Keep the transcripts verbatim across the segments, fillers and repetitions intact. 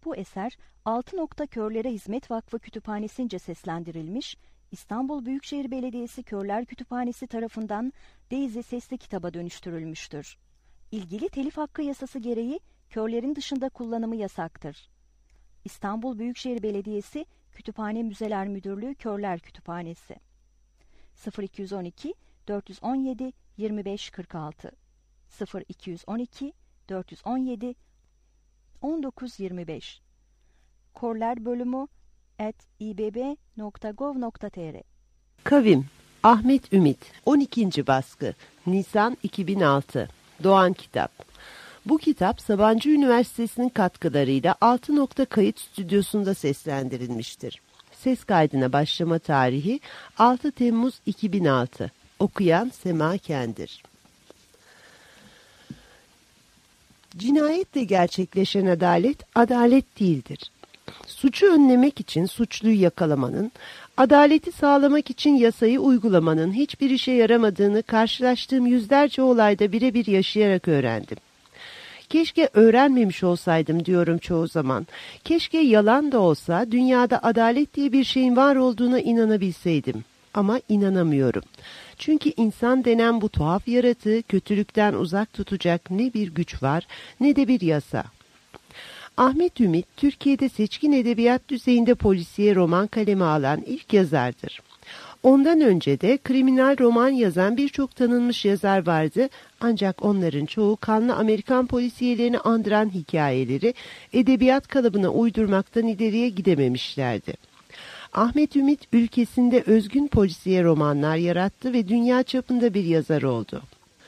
Bu eser Altı Nokta Körlere Hizmet Vakfı Kütüphanesi'nce seslendirilmiş, İstanbul Büyükşehir Belediyesi Körler Kütüphanesi tarafından Daisy sesli kitaba dönüştürülmüştür. İlgili telif hakkı yasası gereği körlerin dışında kullanımı yasaktır. İstanbul Büyükşehir Belediyesi Kütüphane Müzeler Müdürlüğü Körler Kütüphanesi sıfır iki on iki dört on yedi yirmi beş kırk altı sıfır iki on iki dört on yedi on dokuz yirmi beş Körler bölümü at i b b nokta gov nokta t r. Kavim Ahmet Ümit on ikinci baskı Nisan iki bin altı Doğan Kitap. Bu kitap Sabancı Üniversitesi'nin katkılarıyla Altı Nokta Kayıt Stüdyosu'nda seslendirilmiştir. Ses kaydına başlama tarihi altı Temmuz iki bin altı. Okuyan Sema Kendir. Cinayetle gerçekleşen adalet, adalet değildir. Suçu önlemek için suçluyu yakalamanın, adaleti sağlamak için yasayı uygulamanın hiçbir işe yaramadığını karşılaştığım yüzlerce olayda birebir yaşayarak öğrendim. Keşke öğrenmemiş olsaydım diyorum çoğu zaman. Keşke yalan da olsa dünyada adalet diye bir şeyin var olduğuna inanabilseydim. Ama inanamıyorum. Çünkü insan denen bu tuhaf yaratığı kötülükten uzak tutacak ne bir güç var ne de bir yasa. Ahmet Ümit, Türkiye'de seçkin edebiyat düzeyinde polisiye roman kaleme alan ilk yazardır. Ondan önce de kriminal roman yazan birçok tanınmış yazar vardı, ancak onların çoğu kanlı Amerikan polisiyelerini andıran hikayeleri edebiyat kalıbına uydurmaktan ileriye gidememişlerdi. Ahmet Ümit ülkesinde özgün polisiye romanlar yarattı ve dünya çapında bir yazar oldu.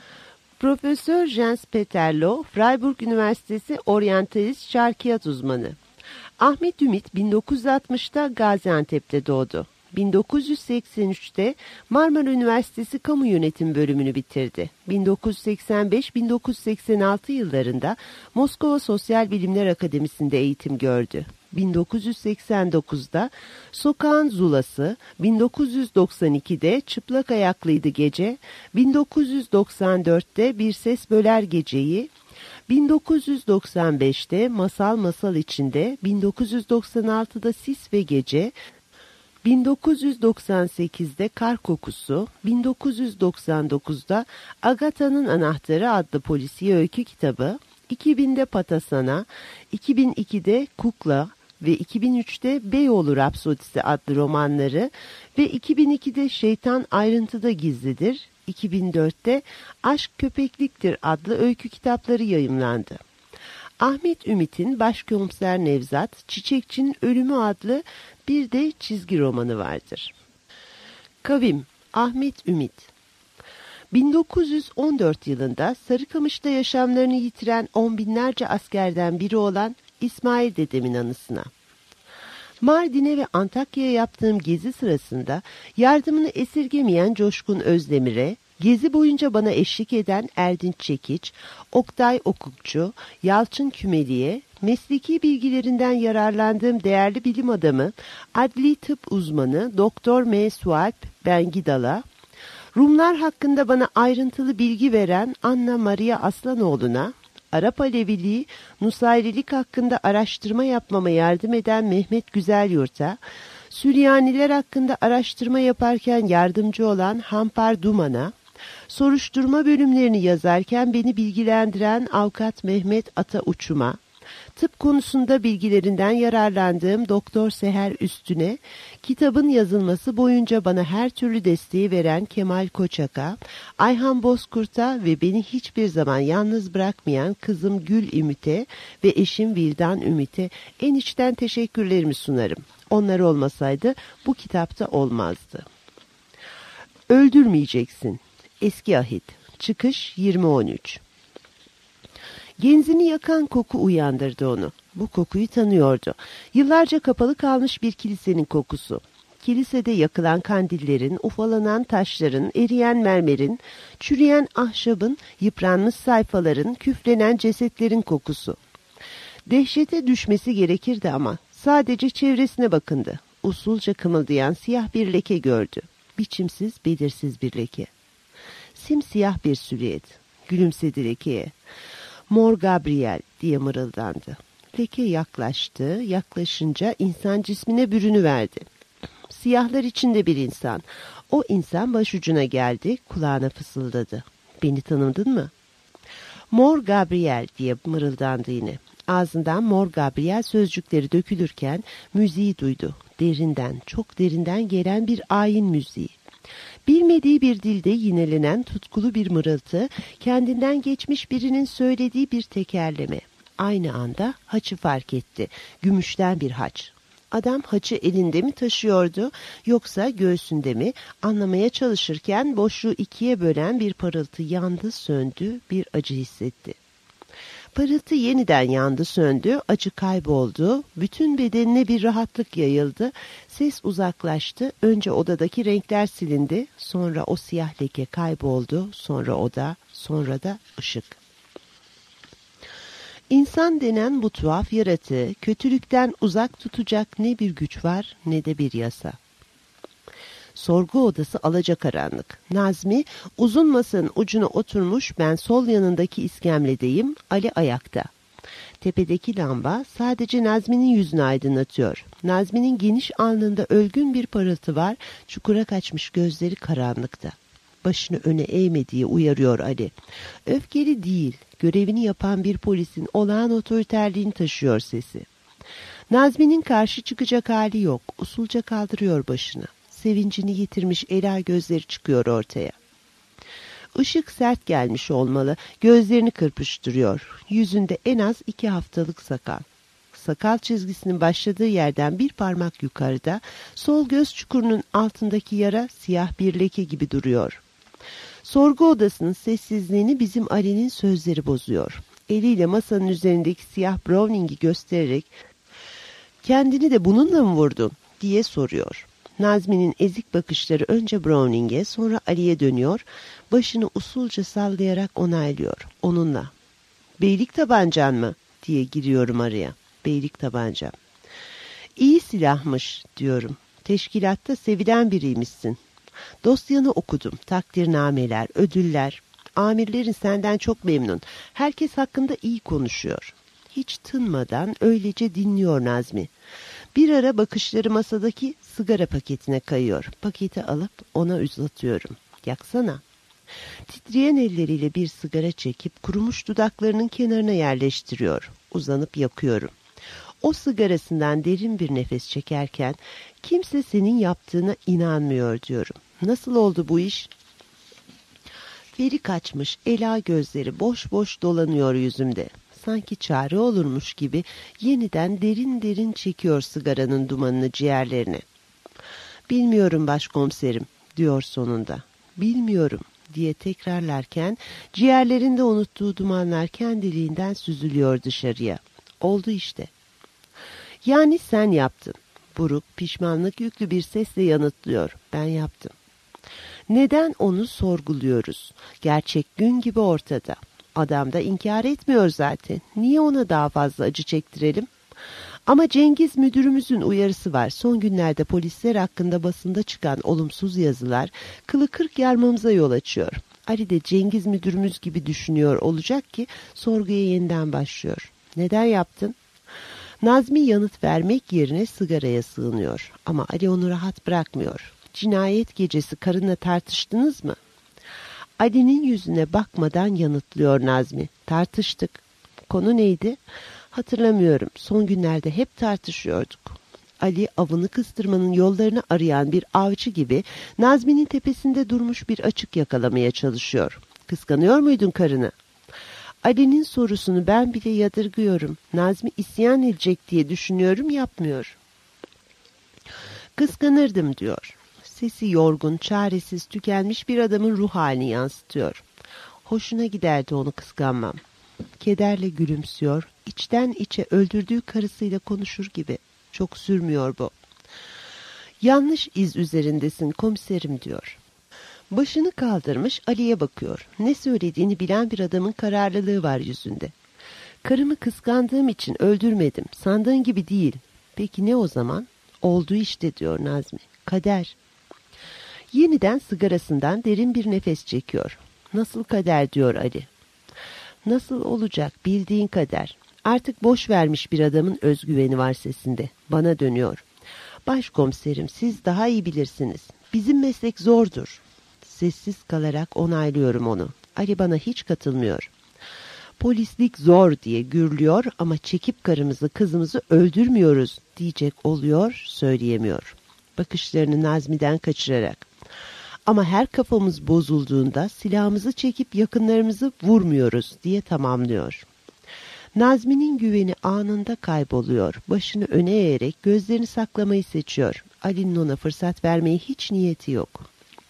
Profesör Jens Peterlo, Freiburg Üniversitesi oryantalist şarkiyat uzmanı. Ahmet Ümit bin dokuz yüz altmışta Gaziantep'te doğdu. bin dokuz yüz seksen üçte Marmara Üniversitesi Kamu Yönetim bölümünü bitirdi. bin dokuz yüz seksen beş bin dokuz yüz seksen altı yıllarında Moskova Sosyal Bilimler Akademisi'nde eğitim gördü. bin dokuz yüz seksen dokuzda Sokağın Zulası, bin dokuz yüz doksan ikide Çıplak Ayaklıydı Gece, bin dokuz yüz doksan dörtte Bir Ses Böler Geceyi, bin dokuz yüz doksan beşte Masal Masal İçinde, bin dokuz yüz doksan altıda Sis ve Gece, bin dokuz yüz doksan sekizde Kar Kokusu, bin dokuz yüz doksan dokuzda Agatha'nın Anahtarı adlı polisiye öykü kitabı, iki binde Patasana, iki bin ikide Kukla ve iki bin üçte Beyoğlu Rapsodisi adlı romanları ve iki bin ikide Şeytan Ayrıntıda Gizlidir, iki bin dörtte Aşk Köpekliktir adlı öykü kitapları yayımlandı. Ahmet Ümit'in Başkomiser Nevzat, Çiçekçinin Ölümü adlı bir de çizgi romanı vardır. Kavim Ahmet Ümit bin dokuz yüz on dört yılında Sarıkamış'ta yaşamlarını yitiren on binlerce askerden biri olan İsmail dedemin anısına. Mardin'e ve Antakya'ya yaptığım gezi sırasında yardımını esirgemeyen Coşkun Özdemir'e, gezi boyunca bana eşlik eden Erdinç Çekiç, Oktay Okukçu, Yalçın Kümeli'ye, mesleki bilgilerinden yararlandığım değerli bilim adamı, adli tıp uzmanı Doktor M. Sualp Bengidal'a, Rumlar hakkında bana ayrıntılı bilgi veren Anna Maria Aslanoğlu'na, Arap Aleviliği, Nusayrilik hakkında araştırma yapmama yardım eden Mehmet Güzelyurt'a, Süryaniler hakkında araştırma yaparken yardımcı olan Hampar Duman'a, soruşturma bölümlerini yazarken beni bilgilendiren Avukat Mehmet Ata Uçum'a, tıp konusunda bilgilerinden yararlandığım Doktor Seher Üstün'e, kitabın yazılması boyunca bana her türlü desteği veren Kemal Koçak'a, Ayhan Bozkurt'a ve beni hiçbir zaman yalnız bırakmayan kızım Gül Ümit'e ve eşim Vildan Ümit'e en içten teşekkürlerimi sunarım. Onlar olmasaydı bu kitapta olmazdı. Öldürmeyeceksin. Eski Ahit. Çıkış yirmi on üç. Genzini yakan koku uyandırdı onu. Bu kokuyu tanıyordu. Yıllarca kapalı kalmış bir kilisenin kokusu. Kilisede yakılan kandillerin, ufalanan taşların, eriyen mermerin, çürüyen ahşabın, yıpranmış sayfaların, küflenen cesetlerin kokusu. Dehşete düşmesi gerekirdi ama sadece çevresine bakındı. Usulca kımıldayan siyah bir leke gördü. Biçimsiz, belirsiz bir leke. Simsiyah bir silüet. Gülümsedi lekeye. Mor Gabriel diye mırıldandı. Leke yaklaştı, yaklaşınca insan cismine bürünüverdi. Siyahlar içinde bir insan. O insan başucuna geldi, kulağına fısıldadı. Beni tanıdın mı? Mor Gabriel diye mırıldandı yine. Ağzından Mor Gabriel sözcükleri dökülürken müziği duydu. Derinden, çok derinden gelen bir ayin müziği. Bilmediği bir dilde yinelenen tutkulu bir mırıltı, kendinden geçmiş birinin söylediği bir tekerleme. Aynı anda haçı fark etti. Gümüşten bir haç. Adam haçı elinde mi taşıyordu yoksa göğsünde mi, anlamaya çalışırken boşluğu ikiye bölen bir parıltı yandı söndü, bir acı hissetti. Parıltı yeniden yandı söndü, acı kayboldu, bütün bedenine bir rahatlık yayıldı, ses uzaklaştı, önce odadaki renkler silindi, sonra o siyah leke kayboldu, sonra oda, sonra da ışık. İnsan denen bu tuhaf yaratığı kötülükten uzak tutacak ne bir güç var ne de bir yasa. Sorgu odası alacakaranlık. Nazmi uzun masanın ucuna oturmuş, ben sol yanındaki iskemledeyim, Ali ayakta. Tepedeki lamba sadece Nazmi'nin yüzünü aydınlatıyor. Nazmi'nin geniş alnında ölgün bir parıltı var, çukura kaçmış gözleri karanlıkta. Başını öne eğmediği uyarıyor Ali. Öfkeli değil, görevini yapan bir polisin olağan otoriterliğini taşıyor sesi. Nazmi'nin karşı çıkacak hali yok, usulca kaldırıyor başını. Sevincini yitirmiş ela gözleri çıkıyor ortaya. Işık sert gelmiş olmalı, gözlerini kırpıştırıyor. Yüzünde en az iki haftalık sakal. Sakal çizgisinin başladığı yerden bir parmak yukarıda, sol göz çukurunun altındaki yara siyah bir leke gibi duruyor. Sorgu odasının sessizliğini bizim Ali'nin sözleri bozuyor. Eliyle masanın üzerindeki siyah Browning'i göstererek "Kendini de bununla mı vurdun?" diye soruyor. Nazmi'nin ezik bakışları önce Browning'e sonra Ali'ye dönüyor, başını usulca sallayarak onaylıyor. Onunla. "Beylik tabancan mı?" diye giriyorum araya. "Beylik tabancam." "İyi silahmış," diyorum. "Teşkilatta sevilen biriymişsin." Dosyanı okudum. Takdirnameler, ödüller. Amirlerin senden çok memnun. Herkes hakkında iyi konuşuyor. Hiç tınmadan öylece dinliyor Nazmi. Bir ara bakışları masadaki sigara paketine kayıyor. Paketi alıp ona uzatıyorum. "Yaksana." Titreyen elleriyle bir sigara çekip kurumuş dudaklarının kenarına yerleştiriyor. Uzanıp yakıyorum. O sigarasından derin bir nefes çekerken kimse senin yaptığına inanmıyor diyorum. "Nasıl oldu bu iş?" Feri kaçmış, ela gözleri boş boş dolanıyor yüzümde. Sanki çare olurmuş gibi yeniden derin derin çekiyor sigaranın dumanını ciğerlerine. "Bilmiyorum başkomiserim," diyor sonunda. "Bilmiyorum," diye tekrarlarken ciğerlerinde unuttuğu dumanlar kendiliğinden süzülüyor dışarıya. "Oldu işte." "Yani sen yaptın." Buruk, pişmanlık yüklü bir sesle yanıtlıyor. "Ben yaptım." Neden onu sorguluyoruz? Gerçek gün gibi ortada. Adam da inkar etmiyor zaten. Niye ona daha fazla acı çektirelim? Ama Cengiz müdürümüzün uyarısı var. Son günlerde polisler hakkında basında çıkan olumsuz yazılar kılı kırk yarmamıza yol açıyor. Ali de Cengiz müdürümüz gibi düşünüyor olacak ki sorguya yeniden başlıyor. "Neden yaptın?" Nazmi yanıt vermek yerine sigaraya sığınıyor. Ama Ali onu rahat bırakmıyor. "Cinayet gecesi karınla tartıştınız mı?" Ali'nin yüzüne bakmadan yanıtlıyor Nazmi. "Tartıştık." "Konu neydi?" "Hatırlamıyorum. Son günlerde hep tartışıyorduk." Ali avını kıstırmanın yollarını arayan bir avcı gibi Nazmi'nin tepesinde durmuş bir açık yakalamaya çalışıyor. "Kıskanıyor muydun karını?" Ali'nin sorusunu ben bile yadırgıyorum. Nazmi isyan edecek diye düşünüyorum, yapmıyor. "Kıskanırdım," diyor. Sesi yorgun, çaresiz, tükenmiş bir adamın ruh halini yansıtıyor. "Hoşuna giderdi onu kıskanmam." Kederle gülümsüyor, içten içe öldürdüğü karısıyla konuşur gibi. "Çok sürmüyor bu." "Yanlış iz üzerindesin komiserim," diyor. Başını kaldırmış Ali'ye bakıyor. Ne söylediğini bilen bir adamın kararlılığı var yüzünde. "Karımı kıskandığım için öldürmedim. Sandığın gibi değil." "Peki ne o zaman?" "Oldu işte," diyor Nazmi. "Kader." Yeniden sigarasından derin bir nefes çekiyor. "Nasıl kader?" diyor Ali. "Nasıl olacak? Bildiğin kader. Artık boş vermiş bir adamın özgüveni var sesinde. Bana dönüyor. Başkomiserim, siz daha iyi bilirsiniz. Bizim meslek zordur. Sessiz kalarak onaylıyorum onu. Ali bana hiç katılmıyor. Polislik zor diye gürlüyor ama çekip karımızı kızımızı öldürmüyoruz diyecek oluyor, söyleyemiyor. Bakışlarını Nazmi'den kaçırarak. Ama her kafamız bozulduğunda silahımızı çekip yakınlarımızı vurmuyoruz diye tamamlıyor. Nazmi'nin güveni anında kayboluyor. Başını öne eğerek gözlerini saklamayı seçiyor. Ali'nin ona fırsat vermeye hiç niyeti yok.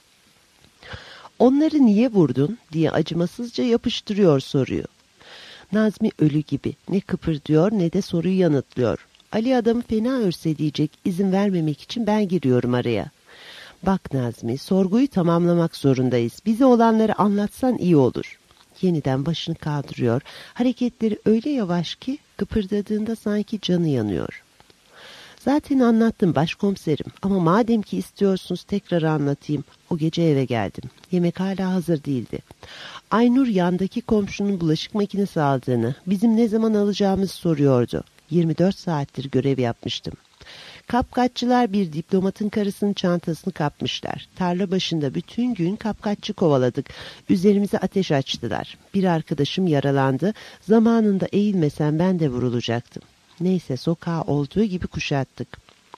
Onları niye vurdun diye acımasızca yapıştırıyor soruyu. Nazmi ölü gibi ne kıpırdıyor ne de soruyu yanıtlıyor. Ali adamı fena örseleyecek, izin vermemek için ben giriyorum araya. Bak Nazmi, sorguyu tamamlamak zorundayız. Bize olanları anlatsan iyi olur. Yeniden başını kaldırıyor. Hareketleri öyle yavaş ki kıpırdadığında sanki canı yanıyor. Zaten anlattım başkomiserim ama madem ki istiyorsunuz tekrar anlatayım. O gece eve geldim. Yemek hala hazır değildi. Aynur yandaki komşunun bulaşık makinesi aldığını, bizim ne zaman alacağımızı soruyordu. yirmi dört saattir görev yapmıştım. Kapkaççılar bir diplomatın karısının çantasını kapmışlar. Tarla başında bütün gün kapkaççı kovaladık. Üzerimize ateş açtılar. Bir arkadaşım yaralandı. Zamanında eğilmesem ben de vurulacaktım. Neyse sokağı olduğu gibi kuşattık.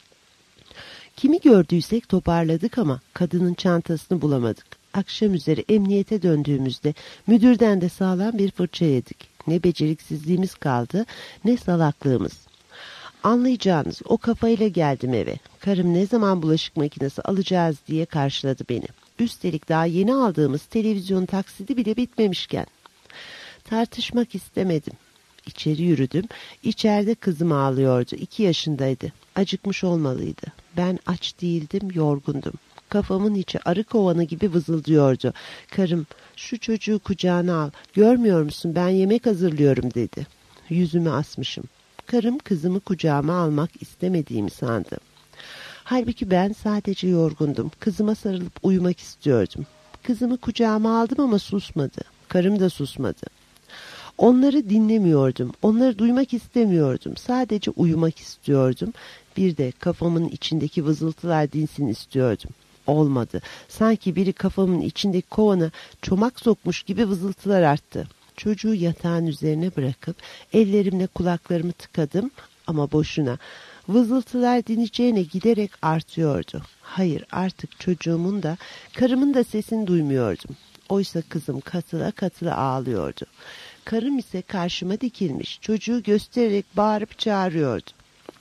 Kimi gördüysek toparladık ama kadının çantasını bulamadık. Akşam üzeri emniyete döndüğümüzde müdürden de sağlam bir fırça yedik. Ne beceriksizliğimiz kaldı ne salaklığımız. Anlayacağınız o kafayla geldim eve. Karım ne zaman bulaşık makinesi alacağız diye karşıladı beni. Üstelik daha yeni aldığımız televizyon taksidi bile bitmemişken. Tartışmak istemedim. İçeri yürüdüm. İçeride kızım ağlıyordu. İki yaşındaydı. Acıkmış olmalıydı. Ben aç değildim, yorgundum. Kafamın içi arı kovanı gibi vızıldıyordu. Karım, şu çocuğu kucağına al. Görmüyor musun ben yemek hazırlıyorum dedi. Yüzümü asmışım. Karım kızımı kucağıma almak istemediğimi sandı. Halbuki ben sadece yorgundum. Kızıma sarılıp uyumak istiyordum. Kızımı kucağıma aldım ama susmadı. Karım da susmadı. Onları dinlemiyordum. Onları duymak istemiyordum. Sadece uyumak istiyordum. Bir de kafamın içindeki vızıltılar dinsin istiyordum. Olmadı. Sanki biri kafamın içindeki kovana çomak sokmuş gibi vızıltılar arttı. Çocuğu yatağın üzerine bırakıp ellerimle kulaklarımı tıkadım ama boşuna. Vızıltılar dineceğine giderek artıyordu. Hayır, artık çocuğumun da karımın da sesini duymuyordum. Oysa kızım katıla katıla ağlıyordu. Karım ise karşıma dikilmiş, çocuğu göstererek bağırıp çağırıyordu.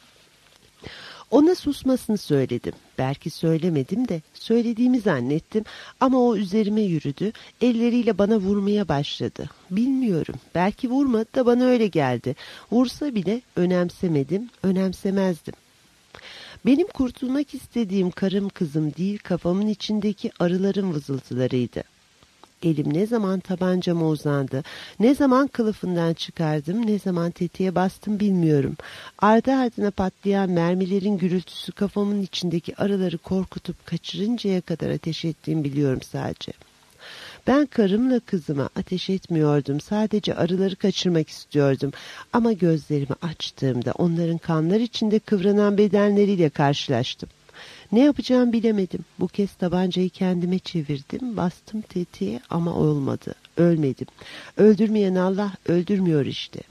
Ona susmasını söyledim. Belki söylemedim de söylediğimi zannettim ama o üzerime yürüdü, elleriyle bana vurmaya başladı. Bilmiyorum, belki vurmadı da bana öyle geldi. Vursa bile önemsemedim, önemsemezdim. Benim kurtulmak istediğim karım kızım değil, kafamın içindeki arıların vızıltılarıydı. Elim ne zaman tabancama uzandı, ne zaman kılıfından çıkardım, ne zaman tetiğe bastım bilmiyorum. Ardı ardına patlayan mermilerin gürültüsü kafamın içindeki arıları korkutup kaçırıncaya kadar ateş ettiğimi biliyorum sadece. Ben karımla kızıma ateş etmiyordum, sadece arıları kaçırmak istiyordum. Ama gözlerimi açtığımda onların kanlar içinde kıvranan bedenleriyle karşılaştım. Ne yapacağımı bilemedim. Bu kez tabancayı kendime çevirdim, bastım tetiğe ama olmadı. Ölmedim. Öldürmeyen Allah öldürmüyor işte.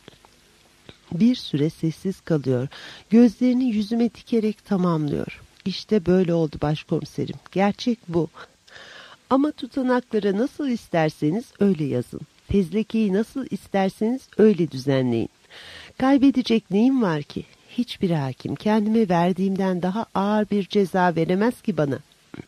Bir süre sessiz kalıyor. Gözlerini yüzüme dikerek tamamlıyor. İşte böyle oldu başkomiserim. Gerçek bu. Ama tutanaklara nasıl isterseniz öyle yazın. Fezlekeyi nasıl isterseniz öyle düzenleyin. Kaybedecek neyim var ki? Hiçbir hakim kendime verdiğimden daha ağır bir ceza veremez ki bana.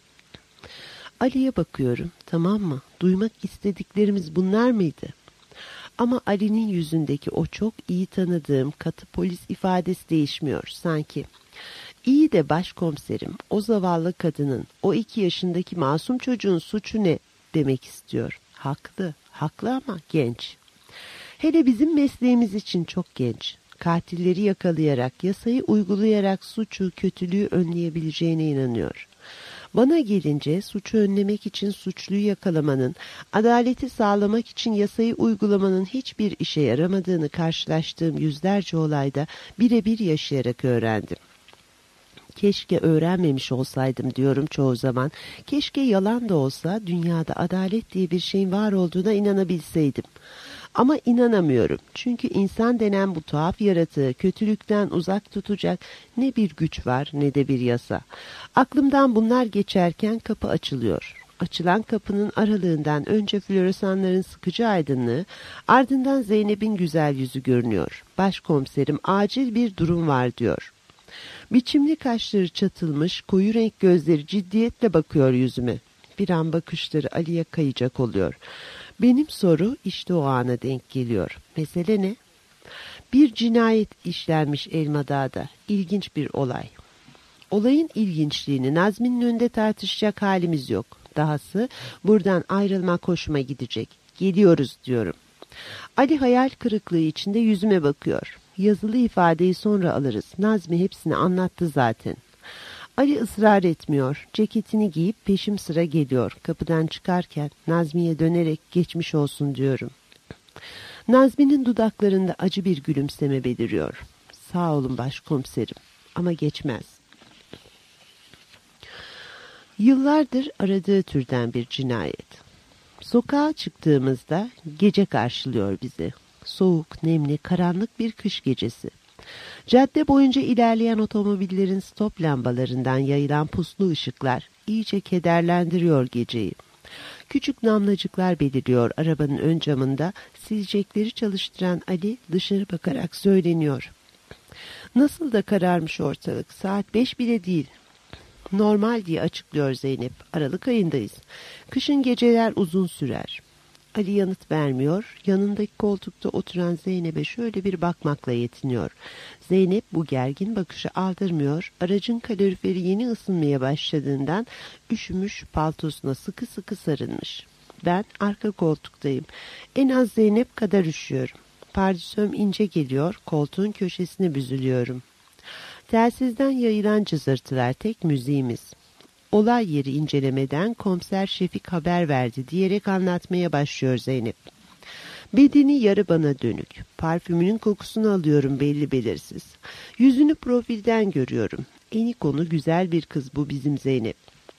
Ali'ye bakıyorum, tamam mı? Duymak istediklerimiz bunlar mıydı? Ama Ali'nin yüzündeki o çok iyi tanıdığım katı polis ifadesi değişmiyor sanki. İyi de başkomiserim, o zavallı kadının, o iki yaşındaki masum çocuğun suçu ne demek istiyor. Haklı, haklı ama genç. Hele bizim mesleğimiz için çok genç. Katilleri yakalayarak, yasayı uygulayarak suçu, kötülüğü önleyebileceğine inanıyor. Bana gelince suçu önlemek için suçluyu yakalamanın, adaleti sağlamak için yasayı uygulamanın hiçbir işe yaramadığını karşılaştığım yüzlerce olayda birebir yaşayarak öğrendim. Keşke öğrenmemiş olsaydım diyorum çoğu zaman. Keşke yalan da olsa dünyada adalet diye bir şeyin var olduğuna inanabilseydim. Ama inanamıyorum. Çünkü insan denen bu tuhaf yaratığı kötülükten uzak tutacak ne bir güç var ne de bir yasa. Aklımdan bunlar geçerken kapı açılıyor. Açılan kapının aralığından önce floresanların sıkıcı aydınlığı, ardından Zeynep'in güzel yüzü görünüyor. Başkomiserim, acil bir durum var diyor. Biçimli kaşları çatılmış, koyu renk gözleri ciddiyetle bakıyor yüzüme. Bir an bakışları Ali'ye kayacak oluyor. Benim soru işte o ana denk geliyor. Mesele ne? Bir cinayet işlenmiş Elmadağ'da. İlginç bir olay. Olayın ilginçliğini Nazmi'nin önünde tartışacak halimiz yok. Dahası buradan ayrılmak hoşuma gidecek. Geliyoruz diyorum. Ali hayal kırıklığı içinde yüzüme bakıyor. Yazılı ifadeyi sonra alırız. Nazmi hepsini anlattı zaten. Ali ısrar etmiyor. Ceketini giyip peşim sıra geliyor. Kapıdan çıkarken Nazmi'ye dönerek geçmiş olsun diyorum. Nazmi'nin dudaklarında acı bir gülümseme beliriyor. Sağ olun başkomiserim ama geçmez. Yıllardır aradığı türden bir cinayet. Sokağa çıktığımızda gece karşılıyor bizi. Soğuk, nemli, karanlık bir kış gecesi. Cadde boyunca ilerleyen otomobillerin stop lambalarından yayılan puslu ışıklar iyice kederlendiriyor geceyi. Küçük damlacıklar beliriyor arabanın ön camında. Silecekleri çalıştıran Ali dışarı bakarak söyleniyor. Nasıl da kararmış ortalık. Saat beş bile değil. Normal diye açıklıyor Zeynep. Aralık ayındayız. Kışın geceler uzun sürer. Ali yanıt vermiyor. Yanındaki koltukta oturan Zeynep'e şöyle bir bakmakla yetiniyor. Zeynep bu gergin bakışı aldırmıyor. Aracın kaloriferi yeni ısınmaya başladığından üşümüş, paltosuna sıkı sıkı sarılmış. Ben arka koltuktayım. En az Zeynep kadar üşüyorum. Pardösüm ince geliyor. Koltuğun köşesine büzülüyorum. Telsizden yayılan cızırtılar tek müziğimiz. Olay yeri incelemeden komiser Şefik haber verdi diyerek anlatmaya başlıyor Zeynep. Bedeni yarı bana dönük. Parfümünün kokusunu alıyorum belli belirsiz. Yüzünü profilden görüyorum. Eni konu güzel bir kız bu bizim Zeynep.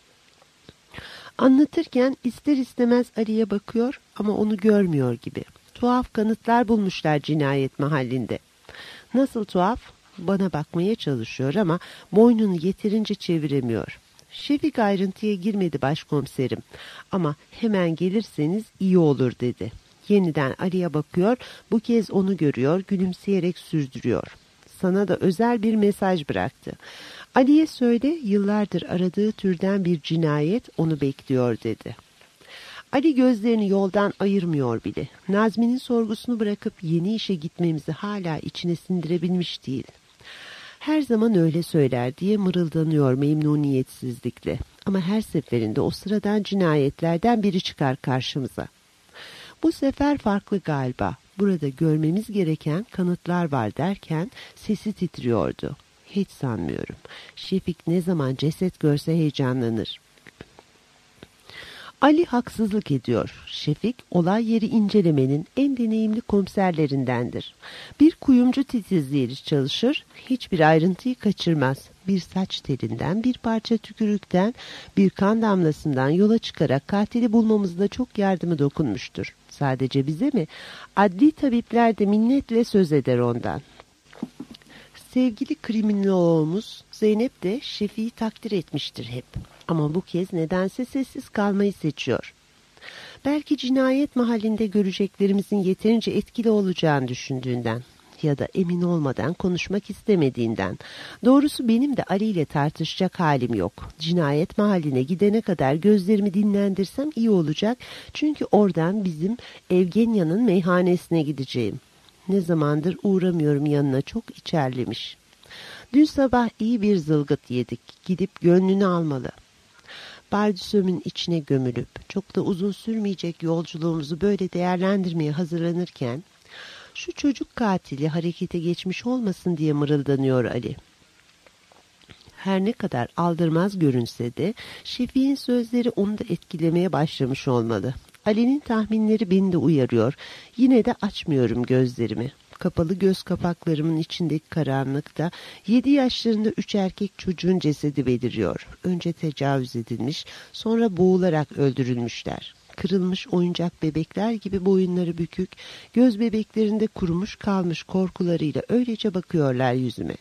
Anlatırken ister istemez Ali'ye bakıyor ama onu görmüyor gibi. Tuhaf kanıtlar bulmuşlar cinayet mahallinde. Nasıl tuhaf? Bana bakmaya çalışıyor ama boynunu yeterince çeviremiyor. Şefik ayrıntıya girmedi başkomiserim ama hemen gelirseniz iyi olur dedi. Yeniden Ali'ye bakıyor, bu kez onu görüyor, gülümseyerek sürdürüyor. Sana da özel bir mesaj bıraktı. Ali'ye söyle, yıllardır aradığı türden bir cinayet onu bekliyor dedi. Ali gözlerini yoldan ayırmıyor bile. Nazmi'nin sorgusunu bırakıp yeni işe gitmemizi hala içine sindirebilmiş değil. Her zaman öyle söyler diye mırıldanıyor memnuniyetsizlikle. Ama her seferinde o sıradan cinayetlerden biri çıkar karşımıza. Bu sefer farklı galiba. Burada görmemiz gereken kanıtlar var derken sesi titriyordu. Hiç sanmıyorum. Şefik ne zaman ceset görse heyecanlanır. Ali haksızlık ediyor. Şefik, olay yeri incelemenin en deneyimli komiserlerindendir. Bir kuyumcu titizliğiyle çalışır, hiçbir ayrıntıyı kaçırmaz. Bir saç telinden, bir parça tükürükten, bir kan damlasından yola çıkarak katili bulmamızda çok yardımı dokunmuştur. Sadece bize mi? Adli tabipler de minnetle söz eder ondan. Sevgili kriminoloğumuz Zeynep de Şefik'i takdir etmiştir hep. Ama bu kez nedense sessiz kalmayı seçiyor. Belki cinayet mahallinde göreceklerimizin yeterince etkili olacağını düşündüğünden ya da emin olmadan konuşmak istemediğinden. Doğrusu benim de Ali ile tartışacak halim yok. Cinayet mahalline gidene kadar gözlerimi dinlendirsem iyi olacak. Çünkü oradan bizim Evgenya'nın meyhanesine gideceğim. Ne zamandır uğramıyorum yanına, çok içerlemiş. Dün sabah iyi bir zılgıt yedik. Gidip gönlünü almalı. Bardüsümün içine gömülüp çok da uzun sürmeyecek yolculuğumuzu böyle değerlendirmeye hazırlanırken şu çocuk katili harekete geçmiş olmasın diye mırıldanıyor Ali. Her ne kadar aldırmaz görünse de Şefik'in sözleri onu da etkilemeye başlamış olmalı. Ali'nin tahminleri beni de uyarıyor. Yine de açmıyorum gözlerimi. Kapalı göz kapaklarımın içindeki karanlıkta yedi yaşlarında üç erkek çocuğun cesedi beliriyor. Önce tecavüz edilmiş, sonra boğularak öldürülmüşler. Kırılmış oyuncak bebekler gibi boyunları bükük, göz bebeklerinde kurumuş kalmış korkularıyla öylece bakıyorlar yüzüme.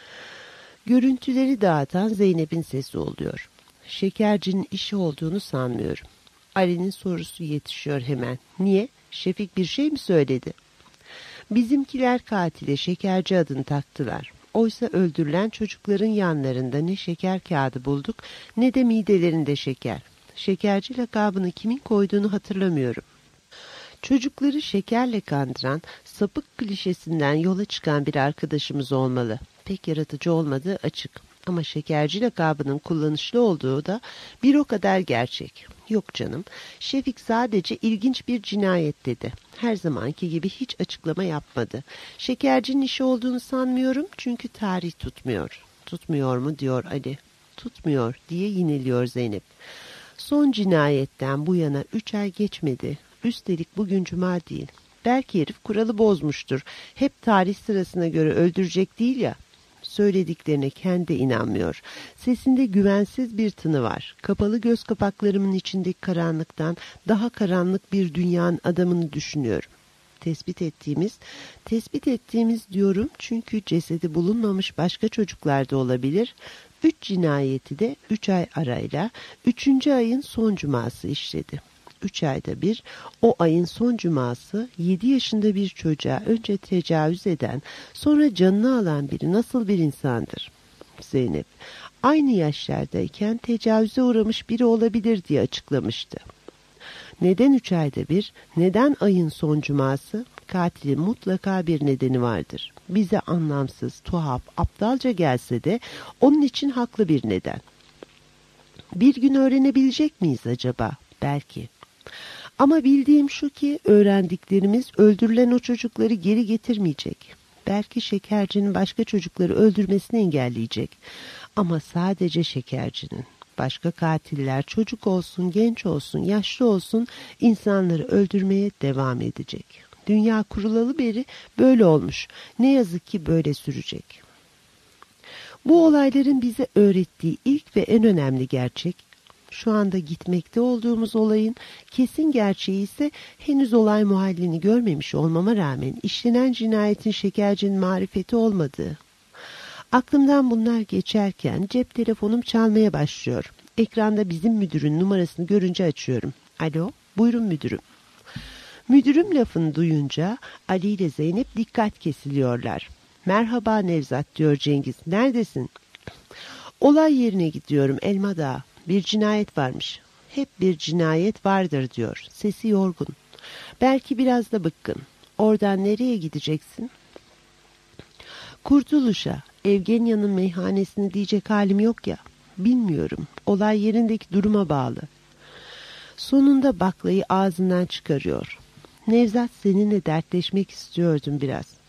Görüntüleri dağıtan Zeynep'in sesi oluyor. Şekercinin işi olduğunu sanmıyorum. Ali'nin sorusu yetişiyor hemen. Niye? Şefik bir şey mi söyledi? Bizimkiler katile Şekerci adını taktılar. Oysa öldürülen çocukların yanlarında ne şeker kağıdı bulduk ne de midelerinde şeker. Şekerci lakabını kimin koyduğunu hatırlamıyorum. Çocukları şekerle kandıran, sapık klişesinden yola çıkan bir arkadaşımız olmalı. Pek yaratıcı olmadığı açık. Ama şekerci lakabının kullanışlı olduğu da bir o kadar gerçek. Yok canım, Şefik sadece ilginç bir cinayet dedi. Her zamanki gibi hiç açıklama yapmadı. Şekercinin işi olduğunu sanmıyorum çünkü tarih tutmuyor. Tutmuyor mu diyor Ali. Tutmuyor diye yineliyor Zeynep. Son cinayetten bu yana üç ay geçmedi. Üstelik bugün cuma değil. Belki herif kuralı bozmuştur. Hep tarih sırasına göre öldürecek değil ya. Söylediklerine kendi inanmıyor. Sesinde güvensiz bir tını var. Kapalı göz kapaklarımın içindeki karanlıktan daha karanlık bir dünyanın adamını düşünüyorum. Tespit ettiğimiz, tespit ettiğimiz diyorum çünkü cesedi bulunmamış başka çocuklar da olabilir. Üç cinayeti de üç ay arayla üçüncü ayın son cuması işledi. Üç ayda bir o ayın son cuması yedi yaşında bir çocuğa önce tecavüz eden sonra canını alan biri nasıl bir insandır? Zeynep aynı yaşlardayken tecavüze uğramış biri olabilir diye açıklamıştı. Neden üç ayda bir? Neden ayın son cuması? Katilin mutlaka bir nedeni vardır. Bize anlamsız, tuhaf, aptalca gelse de onun için haklı bir neden. Bir gün öğrenebilecek miyiz acaba? Belki. Ama bildiğim şu ki öğrendiklerimiz öldürülen o çocukları geri getirmeyecek. Belki şekercinin başka çocukları öldürmesini engelleyecek. Ama sadece şekercinin. Başka katiller çocuk olsun, genç olsun, yaşlı olsun insanları öldürmeye devam edecek. Dünya kurulalı beri böyle olmuş. Ne yazık ki böyle sürecek. Bu olayların bize öğrettiği ilk ve en önemli gerçek, şu anda gitmekte olduğumuz olayın kesin gerçeği ise henüz olay muhallini görmemiş olmama rağmen işlenen cinayetin şekercinin marifeti olmadığı. Aklımdan bunlar geçerken cep telefonum çalmaya başlıyor. Ekranda bizim müdürün numarasını görünce açıyorum. Alo, buyurun müdürüm. Müdürüm lafını duyunca Ali ile Zeynep dikkat kesiliyorlar. Merhaba Nevzat diyor Cengiz. Neredesin? Olay yerine gidiyorum Elma Dağı. Bir cinayet varmış. Hep bir cinayet vardır diyor. Sesi yorgun. Belki biraz da bıkkın. Oradan nereye gideceksin? Kurtuluş'a. Evgenya'nın meyhanesini diyecek halim yok ya. Bilmiyorum. Olay yerindeki duruma bağlı. Sonunda baklayı ağzından çıkarıyor. Nevzat seninle dertleşmek istiyordum biraz.